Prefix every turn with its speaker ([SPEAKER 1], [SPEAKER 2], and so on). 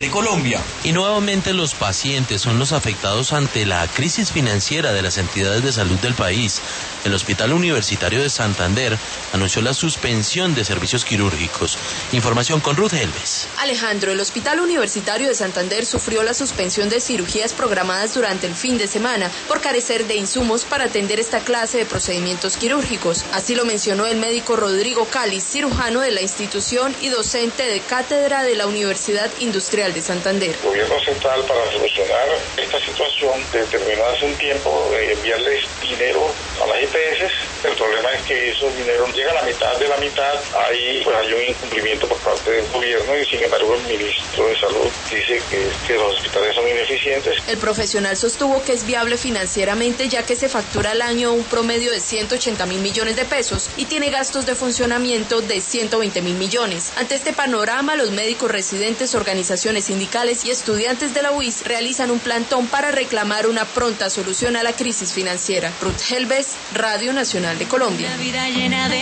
[SPEAKER 1] de Colombia.
[SPEAKER 2] Y nuevamente los pacientes son los afectados ante la crisis financiera de las entidades de salud del país. El Hospital Universitario de Santander anunció la suspensión de servicios quirúrgicos. Información con Ruth Helves.
[SPEAKER 3] Alejandro, el Hospital Universitario de Santander sufrió la suspensión de cirugías programadas durante el fin de semana por carecer de insumos para atender esta clase de procedimientos quirúrgicos. Así lo mencionó el médico Rodrigo Cáliz, cirujano de la institución y docente de cátedra de la Universidad Industrial de Santander.
[SPEAKER 4] El gobierno central, para solucionar esta situación, determinó hace un tiempo enviarles dinero a las EPS. El problema es que esos dineros llegan a la mitad de la mitad. Hay un incumplimiento por parte del gobierno y sin embargo el ministro de Salud dice que los hospitales son ineficientes.
[SPEAKER 3] El profesional sostuvo que es viable financieramente ya que se factura al año un promedio de 180.000 millones de pesos y tiene gastos de funcionamiento de 120.000 millones. Ante este panorama, los médicos residentes, organizaciones sindicales y estudiantes de la UIS realizan un plantón para reclamar una pronta solución a la crisis financiera. Ruth Helves, Radio Nacional de Colombia.